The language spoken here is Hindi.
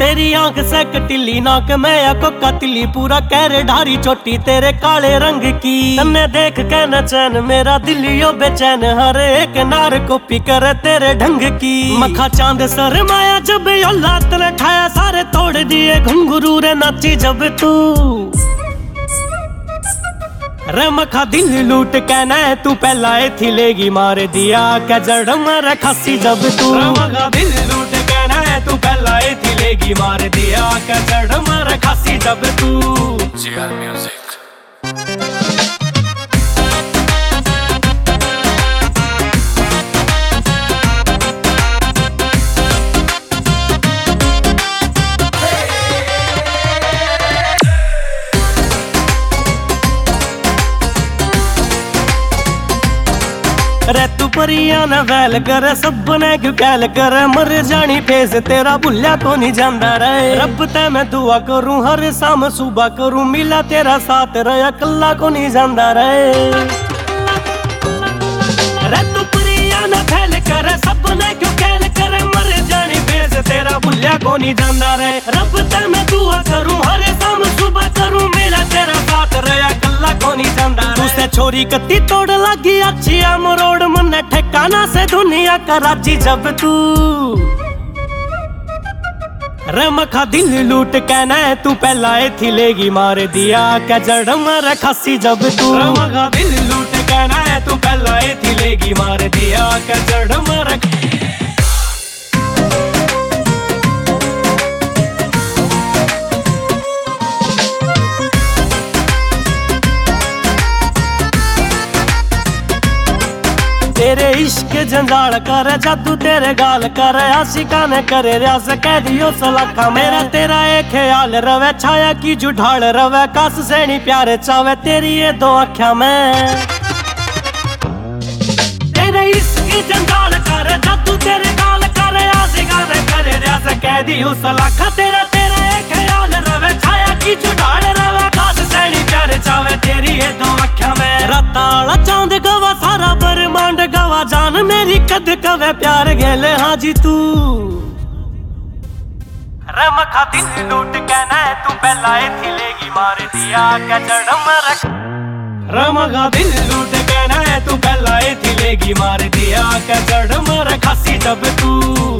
तेरी आंख से कटिली नाक में या कोका तिली पूरा कैरे ढारी चोटी तेरे काले रंग की। तन्ने देख के न चैन मेरा दिलियो बेचैन हर एक नार कॉपी करे तेरे ढंग की। मखा चांद सर माया जब यो लात ने ठाया सारे तोड़ दिए घुंघरू रे नाची जब तू। रे मखा दिल लूट के न तू पहला थी लेगी मार दिया के जड़ मर खसी जब तू। मखा दिल लूट के न तू पहला थी लेगी मार दिया के जड़ मर खसी जब तू। GR Music। रे तू परिया न वैल कर सब ने क्यों कैल कर मर जानी फेस तेरा भुलिया को नहीं जांदा रे। रब ते मैं दुआ करूं हर शाम सुबह करूं मिला तेरा साथ रहा कल्ला को नहीं जांदा रे। रे तू परिया न वैल कर सब ने क्यों कैल कर मर जानी फेस तेरा भुलिया को नहीं जांदा रे। रब ते मैं दुआ करूं हर शाम सुबह करूं मिला तेरा साथ रहा कल्ला को नहीं जांदा रे। तू से छोरी कत्ती तोड़ लगी अच्छी मरोड़ मन ठिकाना से दुनिया का राजी जब तू। रे मखा दिल लूट के न तू पहला थी लेगी मार दिया के जड़ मर खसी जब तू। रे मखा दिल लूट के न तू पहला थी लेगी मार दिया के जड़ मर। तेरे इश्क जंजाल कर जादू तेरे गाल कर आशिका ने करे रियाज कह दियो सलाखा। मेरा तेरा एक ख्याल रवे छाया की जुढ़ाल रवे कास से नहीं प्यारे चावे तेरी ये दो अख्या में। तेरे इश्क जंजाल कर जादू तेरे गाल कर आशिका ने करे रियाज कह दियो सलाखा। तेरा तेरा एक ख्याल रवे छाया की जुढ़ाल रवे कास से नहीं प्यारे चावे तेरी ये दो अख्या में। राताला चांद गवा सारा ब्रह्मांड गवा जान मेरी कद कवे प्यार गेले हाजी तू। रे मखा दिल लूट के न तू पहला थी लेगी मार दिया के जड़ मर। रे मखा दिल लूट के न तू पहला थी लेगी मार दिया के जड़ मर खसी जब तू।